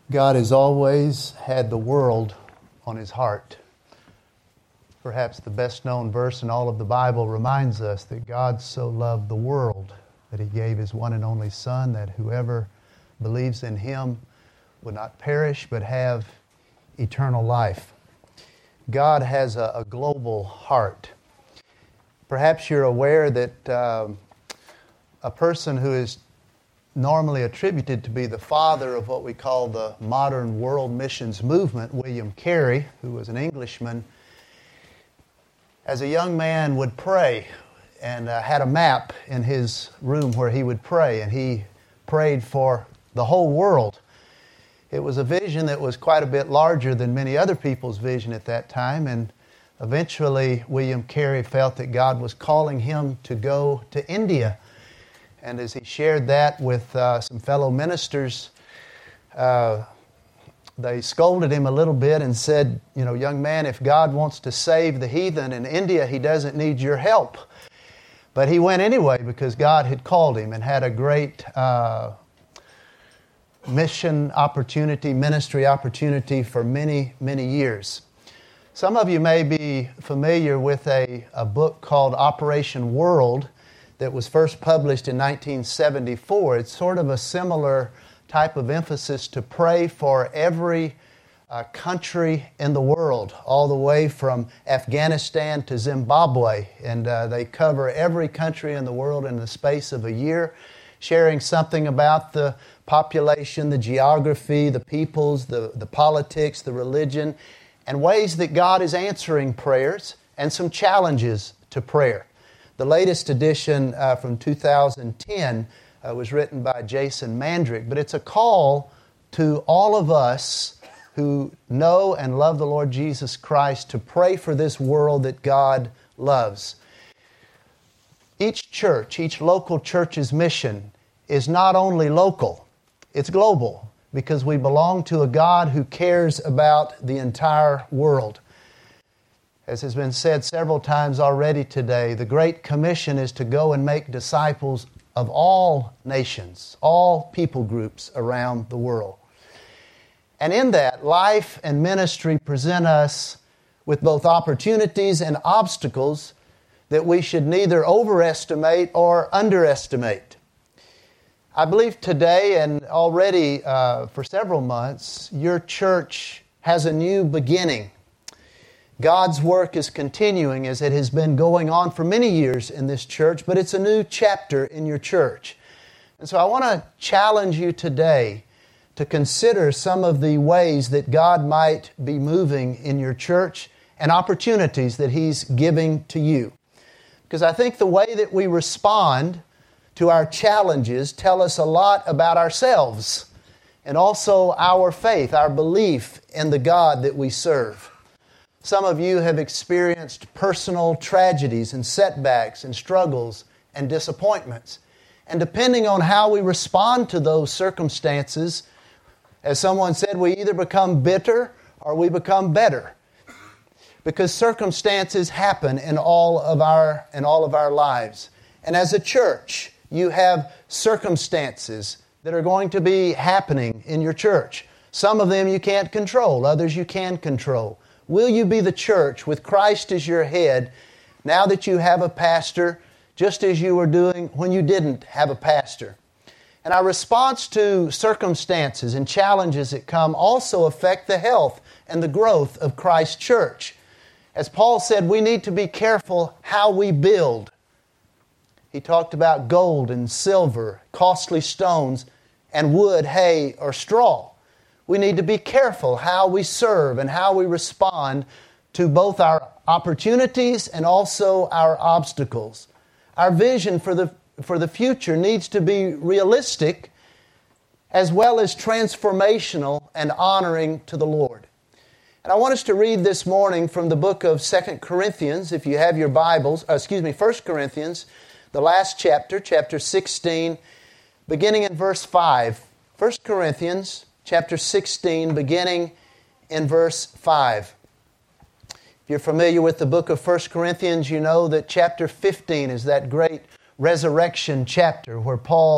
God has always had the world on His heart. Perhaps the best known verse in all of the Bible reminds us that God so loved the world that He gave His one and only Son, that whoever believes in Him would not perish but have eternal life. God has a global heart. Perhaps you're aware that a person who is normally attributed to be the father of what we call the modern world missions movement, William Carey, who was an Englishman, as a young man would pray and had a map in his room where he would pray, and he prayed for the whole world. It was a vision that was quite a bit larger than many other people's vision at that time, and eventually William Carey felt that God was calling him to go to India. And as he shared that with some fellow ministers, they scolded him a little bit and said, young man, if God wants to save the heathen in India, He doesn't need your help. But he went anyway because God had called him and had a great mission opportunity, ministry opportunity for many, many years. Some of you may be familiar with a book called Operation World that was first published in 1974. It's sort of a similar type of emphasis to pray for every country in the world, all the way from Afghanistan to Zimbabwe. And they cover every country in the world in the space of a year, sharing something about the population, the geography, the peoples, the politics, the religion, and ways that God is answering prayers and some challenges to prayer. The latest edition from 2010 was written by Jason Mandrick, but it's a call to all of us who know and love the Lord Jesus Christ to pray for this world that God loves. Each church, each local church's mission is not only local, it's global, because we belong to a God who cares about the entire world. As has been said several times already today, the Great Commission is to go and make disciples of all nations, all people groups around the world. And in that, life and ministry present us with both opportunities and obstacles that we should neither overestimate or underestimate. I believe today and already for several months, your church has a new beginning. God's work is continuing as it has been going on for many years in this church, but it's a new chapter in your church. And so I want to challenge you today to consider some of the ways that God might be moving in your church and opportunities that He's giving to you. Because I think the way that we respond to our challenges tell us a lot about ourselves and also our faith, our belief in the God that we serve. Some of you have experienced personal tragedies and setbacks and struggles and disappointments. And depending on how we respond to those circumstances, as someone said, we either become bitter or we become better. Because circumstances happen in all of our lives. And as a church, you have circumstances that are going to be happening in your church. Some of them you can't control, others you can control. Will you be the church with Christ as your head now that you have a pastor, just as you were doing when you didn't have a pastor? And our response to circumstances and challenges that come also affect the health and the growth of Christ's church. As Paul said, we need to be careful how we build. He talked about gold and silver, costly stones, and wood, hay, or straw. We need to be careful how we serve and how we respond to both our opportunities and also our obstacles. Our vision for the future needs to be realistic as well as transformational and honoring to the Lord. And I want us to read this morning from the book of 2 Corinthians, if you have your Bibles, 1 Corinthians, the last chapter, chapter 16, beginning in verse 5. 1 Corinthians chapter 16, beginning in verse 5. If you're familiar with the book of 1 Corinthians, you know that chapter 15 is that great resurrection chapter where Paul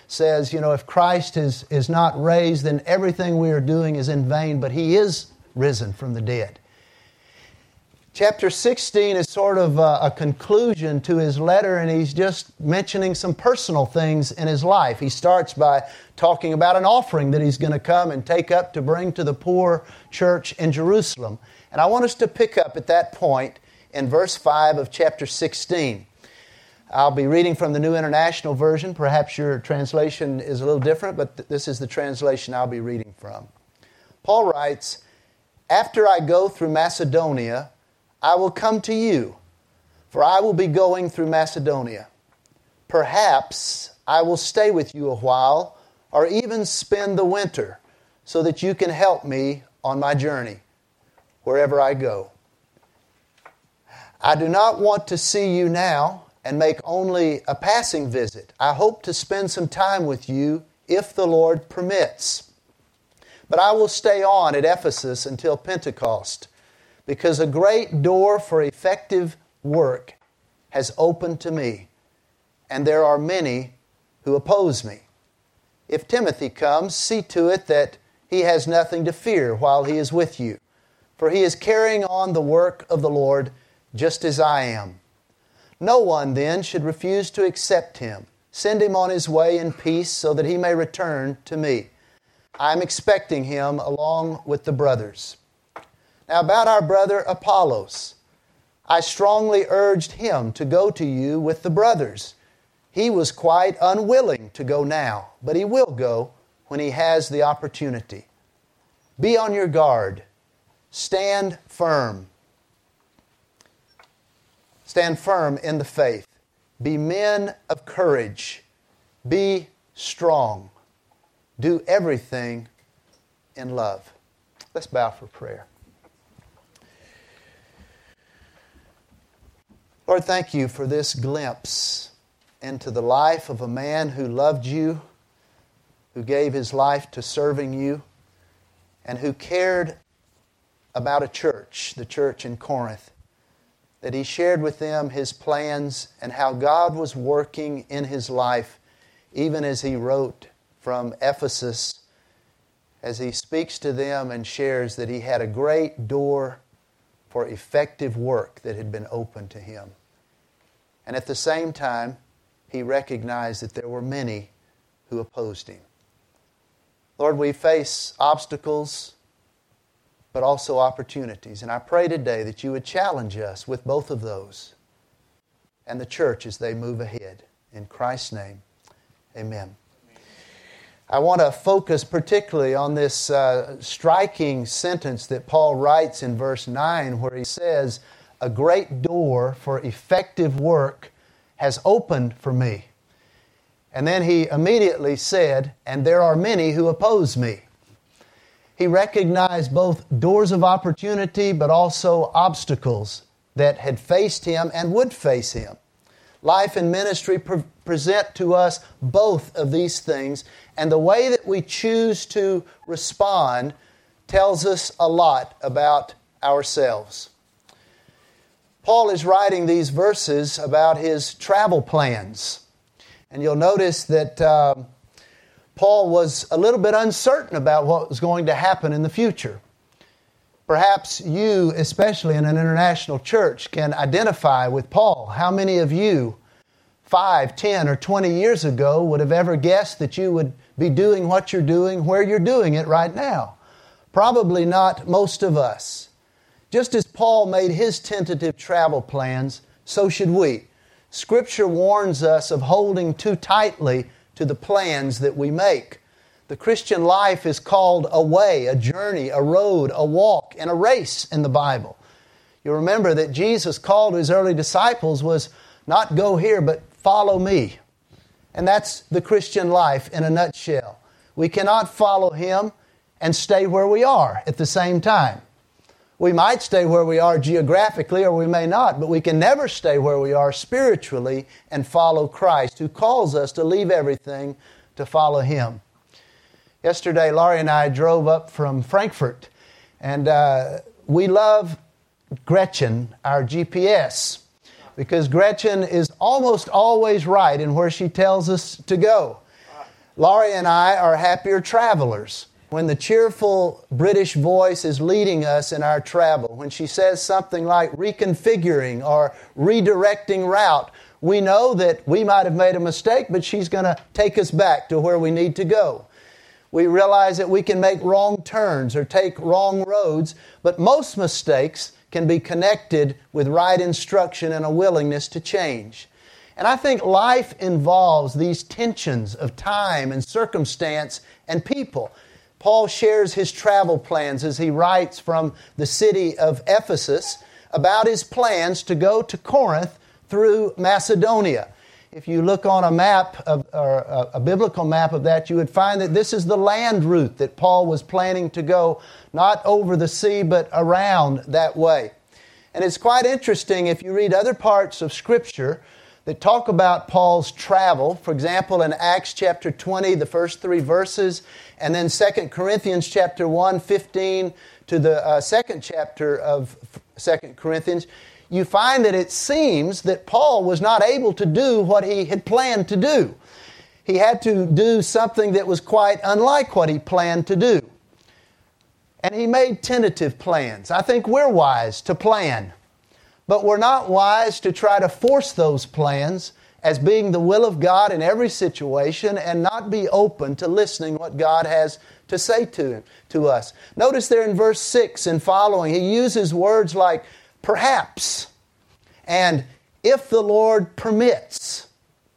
says, if Christ is not raised, then everything we are doing is in vain, but He is risen from the dead. Chapter 16 is sort of a conclusion to his letter, and he's just mentioning some personal things in his life. He starts by talking about an offering that he's going to come and take up to bring to the poor church in Jerusalem. And I want us to pick up at that point in verse 5 of chapter 16. I'll be reading from the New International Version. Perhaps your translation is a little different, but this is the translation I'll be reading from. Paul writes, "After I go through Macedonia, I will come to you, for I will be going through Macedonia. Perhaps I will stay with you a while, or even spend the winter, so that you can help me on my journey, wherever I go. I do not want to see you now and make only a passing visit. I hope to spend some time with you, if the Lord permits. But I will stay on at Ephesus until Pentecost, because a great door for effective work has opened to me, and there are many who oppose me. If Timothy comes, see to it that he has nothing to fear while he is with you, for he is carrying on the work of the Lord just as I am. No one then should refuse to accept him. Send him on his way in peace so that he may return to me. I am expecting him along with the brothers. Now about our brother Apollos, I strongly urged him to go to you with the brothers. He was quite unwilling to go now, but he will go when he has the opportunity. Be on your guard. Stand firm. Stand firm in the faith. Be men of courage. Be strong. Do everything in love." Let's bow for prayer. Lord, thank you for this glimpse into the life of a man who loved you, who gave his life to serving you, and who cared about a church, the church in Corinth, that he shared with them his plans and how God was working in his life, even as he wrote from Ephesus, as he speaks to them and shares that he had a great door for effective work that had been opened to him. And at the same time, he recognized that there were many who opposed him. Lord, we face obstacles, but also opportunities. And I pray today that you would challenge us with both of those and the church as they move ahead. In Christ's name, amen. I want to focus particularly on this striking sentence that Paul writes in verse 9, where he says, "A great door for effective work has opened for me." And then he immediately said, "And there are many who oppose me." He recognized both doors of opportunity, but also obstacles that had faced him and would face him. Life and ministry present to us both of these things, and the way that we choose to respond tells us a lot about ourselves. Paul is writing these verses about his travel plans, and you'll notice that Paul was a little bit uncertain about what was going to happen in the future. Perhaps you, especially in an international church, can identify with Paul. How many of you 5, 10, or 20 years ago would have ever guessed that you would be doing what you're doing where you're doing it right now? Probably not most of us. Just as Paul made his tentative travel plans, so should we. Scripture warns us of holding too tightly to the plans that we make. The Christian life is called a way, a journey, a road, a walk, and a race in the Bible. You remember that Jesus called his early disciples was not go here, but follow me. And that's the Christian life in a nutshell. We cannot follow him and stay where we are at the same time. We might stay where we are geographically, or we may not, but we can never stay where we are spiritually and follow Christ, who calls us to leave everything to follow him. Yesterday, Laurie and I drove up from Frankfurt, and we love Gretchen, our GPS, because Gretchen is almost always right in where she tells us to go. Laurie and I are happier travelers when the cheerful British voice is leading us in our travel. When she says something like reconfiguring or redirecting route, we know that we might have made a mistake, but she's going to take us back to where we need to go. We realize that we can make wrong turns or take wrong roads, but most mistakes can be connected with right instruction and a willingness to change. And I think life involves these tensions of time and circumstance and people. Paul shares his travel plans as he writes from the city of Ephesus about his plans to go to Corinth through Macedonia. If you look on a map, or a biblical map of that, you would find that this is the land route that Paul was planning to go, not over the sea, but around that way. And it's quite interesting if you read other parts of Scripture that talk about Paul's travel. For example, in Acts chapter 20, the first 3 verses, and then 2 Corinthians chapter 1, 15 to the second chapter of 2 Corinthians, you find that it seems that Paul was not able to do what he had planned to do. He had to do something that was quite unlike what he planned to do. And he made tentative plans. I think we're wise to plan, but we're not wise to try to force those plans as being the will of God in every situation and not be open to listening what God has to say to us. Notice there in verse 6 and following, he uses words like perhaps and if the Lord permits.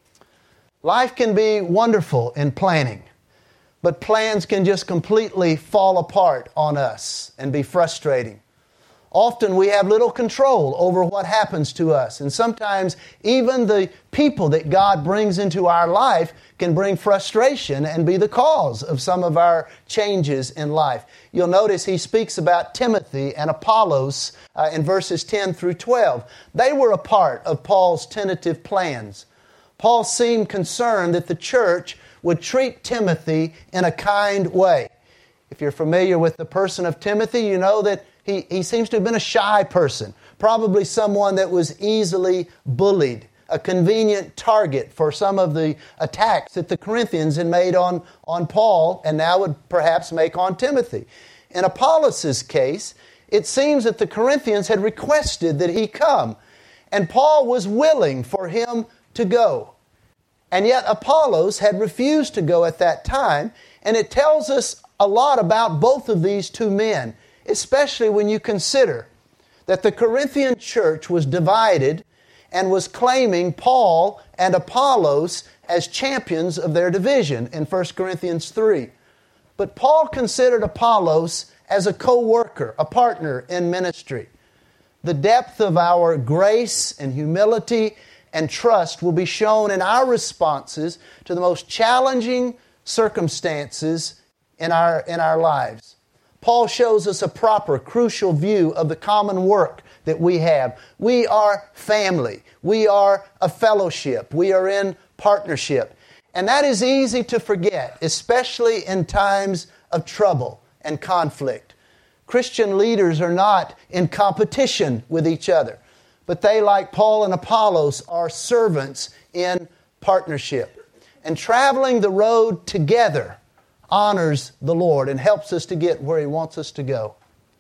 Life can be wonderful in planning, but plans can just completely fall apart on us and be frustrating. Often we have little control over what happens to us, and sometimes even the people that God brings into our life can bring frustration and be the cause of some of our changes in life. You'll notice he speaks about Timothy and Apollos in verses 10 through 12. They were a part of Paul's tentative plans. Paul seemed concerned that the church would treat Timothy in a kind way. If you're familiar with the person of Timothy, you know that he seems to have been a shy person, probably someone that was easily bullied, a convenient target for some of the attacks that the Corinthians had made on Paul and now would perhaps make on Timothy. In Apollos' case, it seems that the Corinthians had requested that he come, and Paul was willing for him to go. And yet Apollos had refused to go at that time, and it tells us a lot about both of these two men, especially when you consider that the Corinthian church was divided and was claiming Paul and Apollos as champions of their division in 1 Corinthians 3. But Paul considered Apollos as a co-worker, a partner in ministry. The depth of our grace and humility and trust will be shown in our responses to the most challenging circumstances in our lives. Paul shows us a proper, crucial view of the common work that we have. We are family. We are a fellowship. We are in partnership. And that is easy to forget, especially in times of trouble and conflict. Christian leaders are not in competition with each other, but they, like Paul and Apollos, are servants in partnership. And traveling the road together honors the Lord and helps us to get where He wants us to go.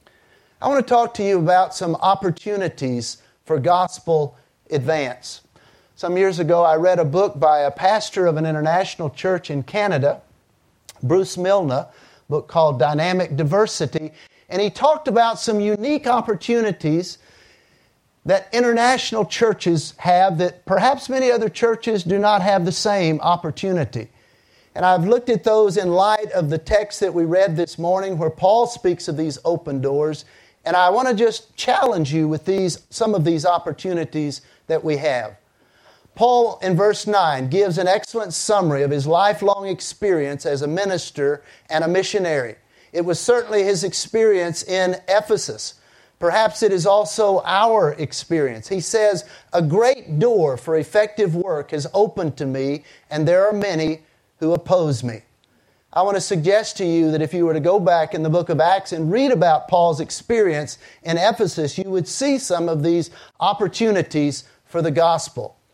I want to talk to you about some opportunities for gospel advance. Some years ago, I read a book by a pastor of an international church in Canada, Bruce Milne, a book called Dynamic Diversity, and he talked about some unique opportunities that international churches have that perhaps many other churches do not have the same opportunity. And I've looked at those in light of the text that we read this morning where Paul speaks of these open doors. And I want to just challenge you with some of these opportunities that we have. Paul, in verse 9, gives an excellent summary of his lifelong experience as a minister and a missionary. It was certainly his experience in Ephesus. Perhaps it is also our experience. He says, "A great door for effective work has opened to me, and there are many who oppose me." I want to suggest to you that if you were to go back in the book of Acts and read about Paul's experience in Ephesus, you would see some of these opportunities for the gospel.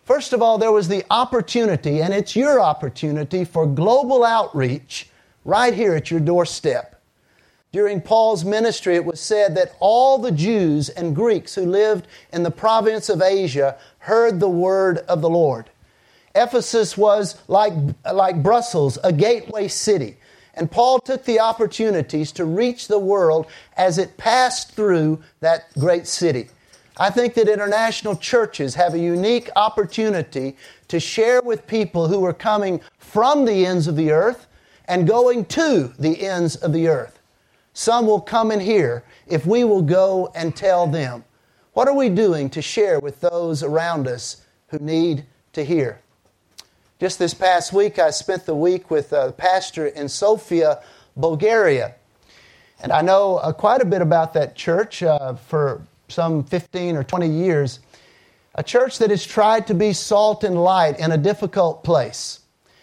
First of all, there was the opportunity, and it's your opportunity for global outreach right here at your doorstep. During Paul's ministry, it was said that all the Jews and Greeks who lived in the province of Asia heard the word of the Lord. Ephesus was like Brussels, a gateway city. And Paul took the opportunities to reach the world as it passed through that great city. I think that international churches have a unique opportunity to share with people who are coming from the ends of the earth and going to the ends of the earth. Some will come and hear if we will go and tell them. What are we doing to share with those around us who need to hear? Just this past week, I spent the week with a pastor in Sofia, Bulgaria. And I know quite a bit about that church for some 15 or 20 years. A church that has tried to be salt and light in a difficult place.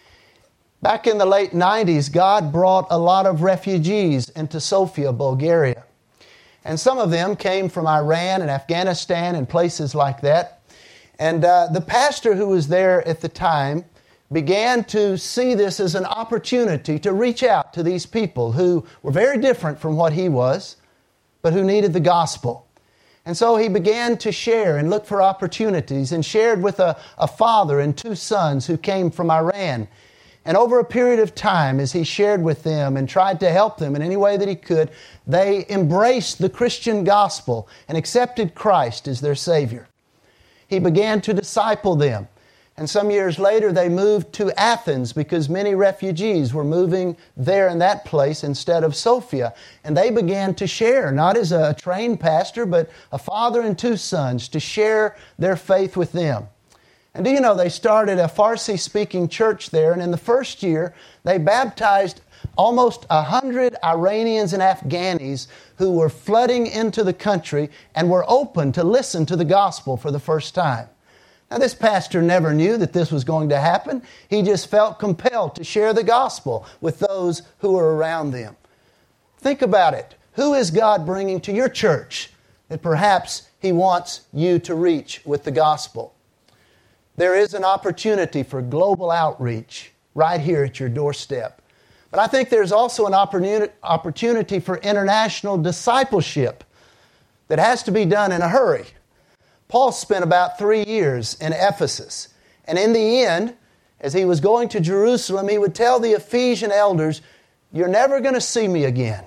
Back in the late 90s, God brought a lot of refugees into Sofia, Bulgaria. And some of them came from Iran and Afghanistan and places like that. And the pastor who was there at the time began to see this as an opportunity to reach out to these people who were very different from what he was, but who needed the gospel. And so he began to share and look for opportunities and shared with a father and two sons who came from Iran. And over a period of time, as he shared with them and tried to help them in any way that he could, they embraced the Christian gospel and accepted Christ as their Savior. He began to disciple them. And some years later, they moved to Athens because many refugees were moving there in that place instead of Sofia. And they began to share, not as a trained pastor, but a father and two sons, to share their faith with them. And do you know, they started a Farsi-speaking church there, and in the first year, they baptized almost 100 Iranians and Afghanis who were flooding into the country and were open to listen to the gospel for the first time. Now, this pastor never knew that this was going to happen. He just felt compelled to share the gospel with those who were around them. Think about it. Who is God bringing to your church that perhaps He wants you to reach with the gospel? There is an opportunity for global outreach right here at your doorstep. But I think there's also an opportunity for international discipleship that has to be done in a hurry. Paul spent about 3 years in Ephesus. And in the end, as he was going to Jerusalem, he would tell the Ephesian elders, "You're never going to see me again."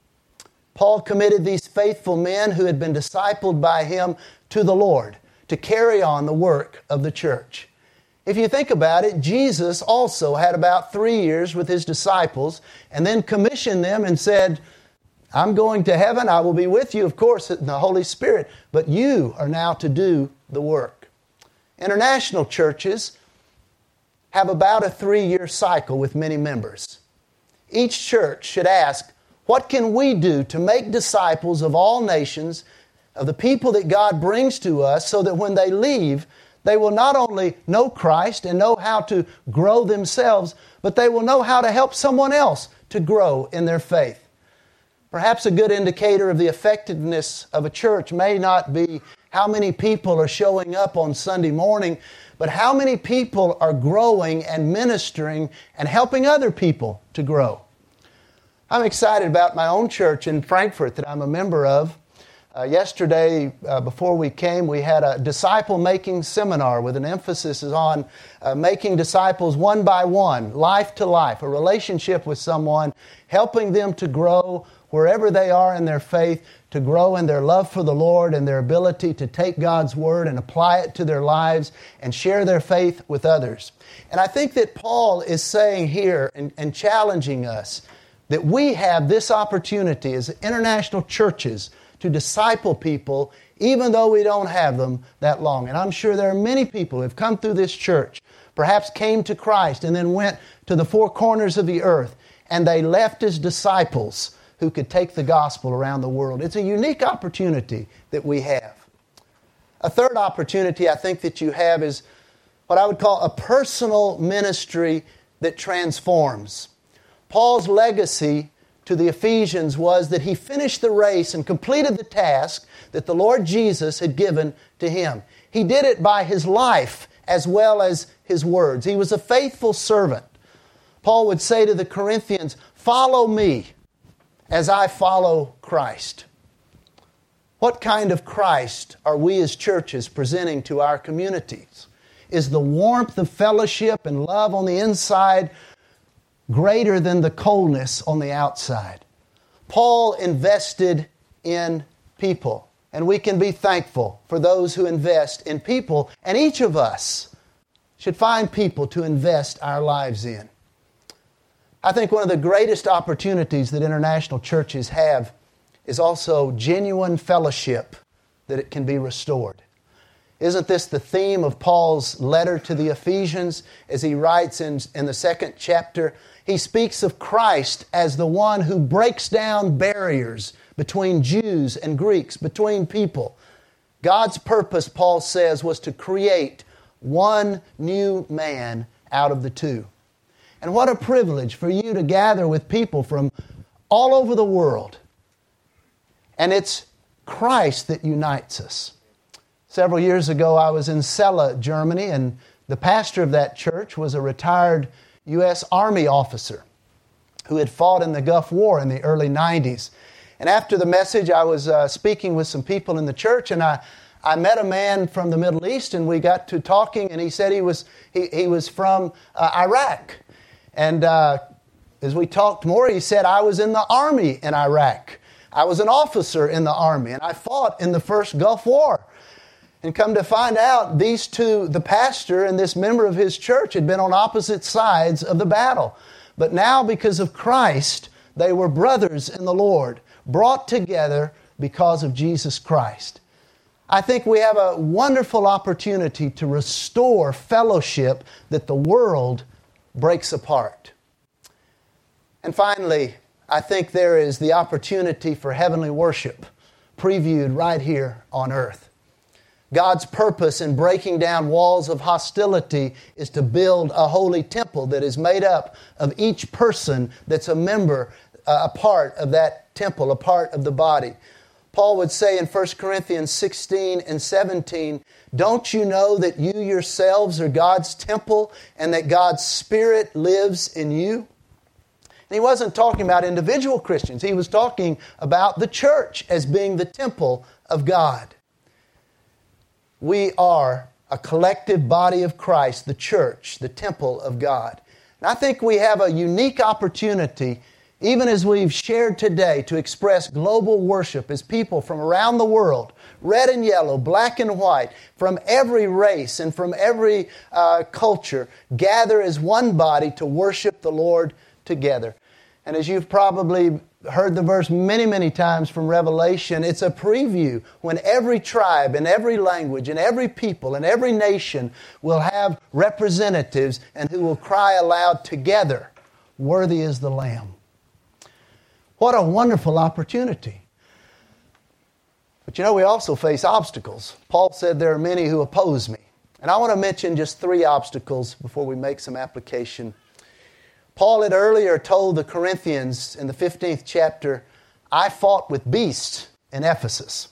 Paul committed these faithful men who had been discipled by him to the Lord to carry on the work of the church. If you think about it, Jesus also had about 3 years with his disciples and then commissioned them and said, "I'm going to heaven. I will be with you, of course, in the Holy Spirit, but you are now to do the work." International churches have about a 3-year cycle with many members. Each church should ask, what can we do to make disciples of all nations, of the people that God brings to us, so that when they leave, they will not only know Christ and know how to grow themselves, but they will know how to help someone else to grow in their faith. Perhaps a good indicator of the effectiveness of a church may not be how many people are showing up on Sunday morning, but how many people are growing and ministering and helping other people to grow. I'm excited about my own church in Frankfurt that I'm a member of. Yesterday, before we came, we had a disciple-making seminar with an emphasis on making disciples one by one, life to life, a relationship with someone, helping them to grow wherever they are in their faith, to grow in their love for the Lord and their ability to take God's Word and apply it to their lives and share their faith with others. And I think that Paul is saying here and challenging us that we have this opportunity as international churches to disciple people even though we don't have them that long. And I'm sure there are many people who have come through this church, perhaps came to Christ and then went to the four corners of the earth, and they left as disciples who could take the gospel around the world. It's a unique opportunity that we have. A third opportunity I think that you have is what I would call a personal ministry that transforms. Paul's legacy to the Ephesians was that he finished the race and completed the task that the Lord Jesus had given to him. He did it by his life as well as his words. He was a faithful servant. Paul would say to the Corinthians, "Follow me as I follow Christ." What kind of Christ are we as churches presenting to our communities? Is the warmth of fellowship and love on the inside greater than the coldness on the outside? Paul invested in people, and we can be thankful for those who invest in people, and each of us should find people to invest our lives in. I think one of the greatest opportunities that international churches have is also genuine fellowship, that it can be restored. Isn't this the theme of Paul's letter to the Ephesians as he writes in the 2nd chapter? He speaks of Christ as the one who breaks down barriers between Jews and Greeks, between people. God's purpose, Paul says, was to create one new man out of the two. And what a privilege for you to gather with people from all over the world. And it's Christ that unites us. Several years ago, I was in Celle, Germany, and the pastor of that church was a retired U.S. Army officer who had fought in the Gulf War in the early 90s. And after the message, I was speaking with some people in the church, and I met a man from the Middle East, and we got to talking, and he said he was from Iraq. And as we talked more, he said, "I was in the Army in Iraq. I was an officer in the Army, and I fought in the first Gulf War." And come to find out, these two, the pastor and this member of his church, had been on opposite sides of the battle. But now, because of Christ, they were brothers in the Lord, brought together because of Jesus Christ. I think we have a wonderful opportunity to restore fellowship that the world breaks apart. And finally, I think there is the opportunity for heavenly worship previewed right here on earth. God's purpose in breaking down walls of hostility is to build a holy temple that is made up of each person that's a member, a part of that temple, a part of the body. Paul would say in 1 Corinthians 16 and 17, "Don't you know that you yourselves are God's temple and that God's Spirit lives in you?" And he wasn't talking about individual Christians. He was talking about the church as being the temple of God. We are a collective body of Christ, the church, the temple of God. And I think we have a unique opportunity, even as we've shared today, to express global worship as people from around the world, red and yellow, black and white, from every race and from every culture, gather as one body to worship the Lord together. And as you've probably heard the verse many, many times from Revelation, it's a preview when every tribe and every language and every people and every nation will have representatives and who will cry aloud together, "Worthy is the Lamb." What a wonderful opportunity. But you know, we also face obstacles. Paul said there are many who oppose me. And I want to mention just 3 obstacles before we make some application. Paul had earlier told the Corinthians in the 15th chapter, "I fought with beasts in Ephesus."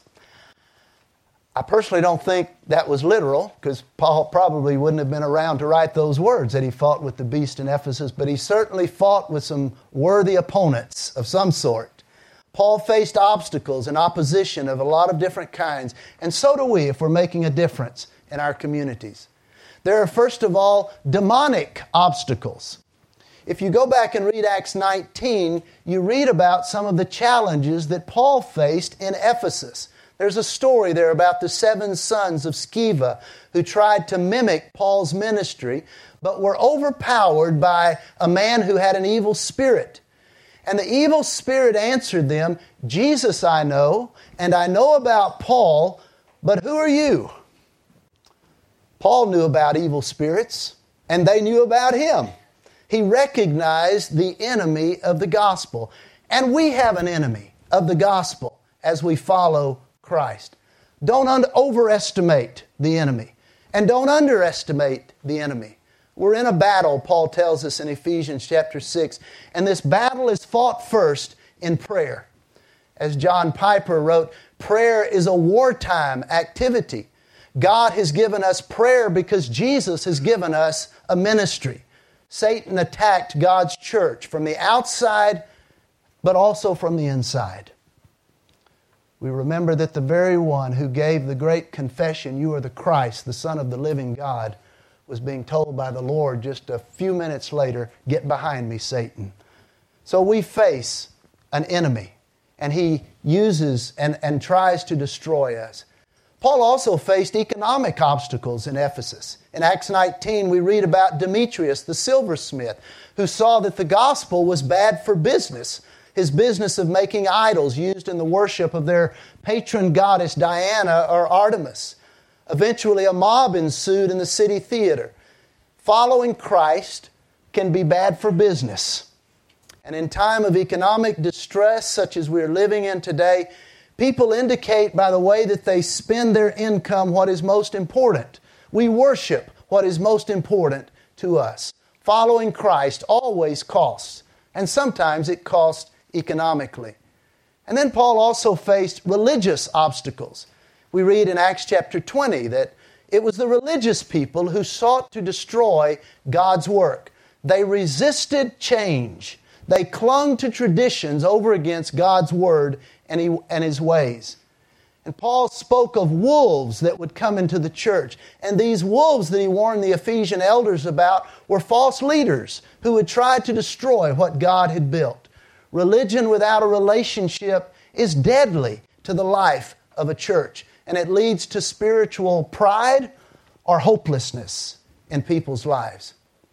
I personally don't think that was literal, because Paul probably wouldn't have been around to write those words that he fought with the beast in Ephesus, but he certainly fought with some worthy opponents of some sort. Paul faced obstacles and opposition of a lot of different kinds, and so do we if we're making a difference in our communities. There are, first of all, demonic obstacles. If you go back and read Acts 19, you read about some of the challenges that Paul faced in Ephesus. There's a story there about the 7 sons of Sceva who tried to mimic Paul's ministry, but were overpowered by a man who had an evil spirit. And the evil spirit answered them, "Jesus I know, and I know about Paul, but who are you?" Paul knew about evil spirits, and they knew about him. He recognized the enemy of the gospel. And we have an enemy of the gospel as we follow Christ. Don't overestimate the enemy. And don't underestimate the enemy. We're in a battle, Paul tells us in Ephesians chapter 6. And this battle is fought first in prayer. As John Piper wrote, prayer is a wartime activity. God has given us prayer because Jesus has given us a ministry. Satan attacked God's church from the outside, but also from the inside. We remember that the very one who gave the great confession, "You are the Christ, the Son of the living God," was being told by the Lord just a few minutes later, "Get behind me, Satan." So we face an enemy, and he uses and tries to destroy us. Paul also faced economic obstacles in Ephesus. In Acts 19, we read about Demetrius, the silversmith, who saw that the gospel was bad for business. His business of making idols used in the worship of their patron goddess Diana or Artemis. Eventually, a mob ensued in the city theater. Following Christ can be bad for business. And in time of economic distress, such as we're living in today, people indicate by the way that they spend their income what is most important. We worship what is most important to us. Following Christ always costs, and sometimes it costs economically. And then Paul also faced religious obstacles. We read in Acts chapter 20 that it was the religious people who sought to destroy God's work. They resisted change. They clung to traditions over against God's word and His ways. And Paul spoke of wolves that would come into the church. And these wolves that he warned the Ephesian elders about were false leaders who would try to destroy what God had built. Religion without a relationship is deadly to the life of a church, and it leads to spiritual pride or hopelessness in people's lives.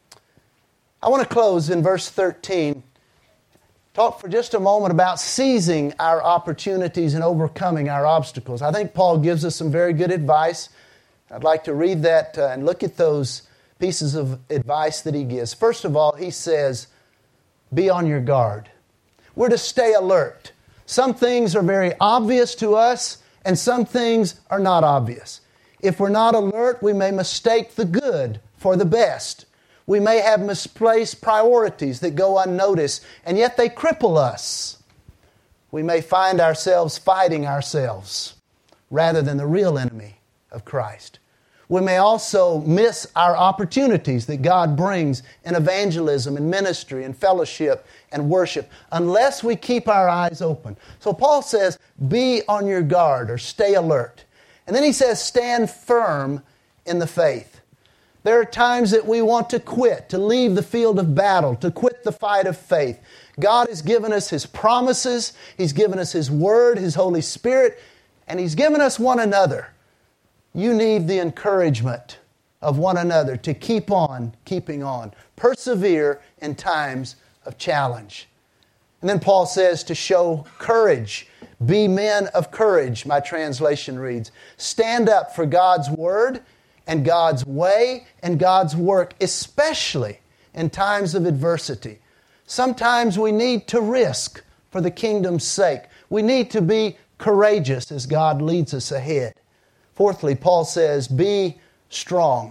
I want to close in verse 13. Talk for just a moment about seizing our opportunities and overcoming our obstacles. I think Paul gives us some very good advice. I'd like to read that and look at those pieces of advice that he gives. First of all, he says, be on your guard. We're to stay alert. Some things are very obvious to us, and some things are not obvious. If we're not alert, we may mistake the good for the best. We may have misplaced priorities that go unnoticed, and yet they cripple us. We may find ourselves fighting ourselves rather than the real enemy of Christ. We may also miss our opportunities that God brings in evangelism and ministry and fellowship and worship unless we keep our eyes open. So Paul says, be on your guard or stay alert. And then he says, stand firm in the faith. There are times that we want to quit, to leave the field of battle, to quit the fight of faith. God has given us His promises, He's given us His Word, His Holy Spirit, and He's given us one another. You need the encouragement of one another to keep on keeping on. Persevere in times of challenge. And then Paul says to show courage. Be men of courage, my translation reads. Stand up for God's Word and God's way and God's work, especially in times of adversity. Sometimes we need to risk for the kingdom's sake. We need to be courageous as God leads us ahead. Fourthly, Paul says, be strong.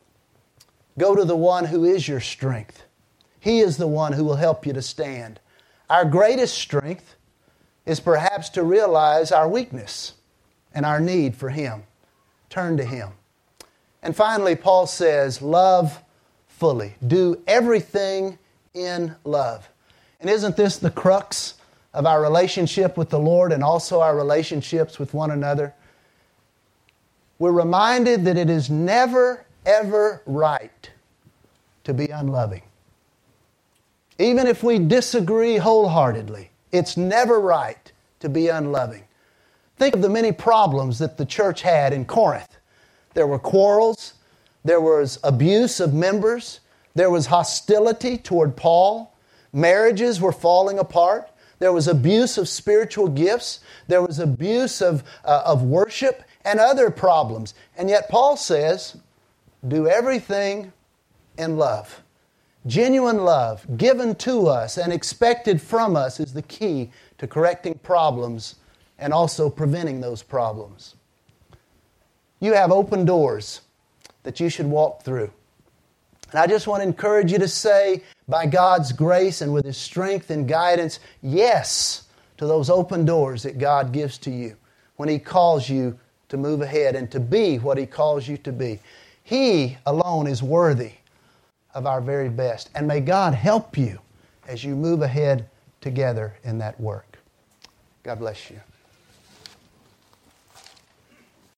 Go to the one who is your strength. He is the one who will help you to stand. Our greatest strength is perhaps to realize our weakness and our need for Him. Turn to Him. And finally, Paul says, love fully. Do everything in love. And isn't this the crux of our relationship with the Lord and also our relationships with one another? We're reminded that it is never, ever right to be unloving. Even if we disagree wholeheartedly, it's never right to be unloving. Think of the many problems that the church had in Corinth. There were quarrels, there was abuse of members, there was hostility toward Paul, marriages were falling apart, there was abuse of spiritual gifts, there was abuse of worship, and other problems. And yet Paul says, do everything in love. Genuine love given to us and expected from us is the key to correcting problems and also preventing those problems. You have open doors that you should walk through. And I just want to encourage you to say, by God's grace and with His strength and guidance, yes to those open doors that God gives to you when He calls you to move ahead and to be what He calls you to be. He alone is worthy of our very best. And may God help you as you move ahead together in that work. God bless you.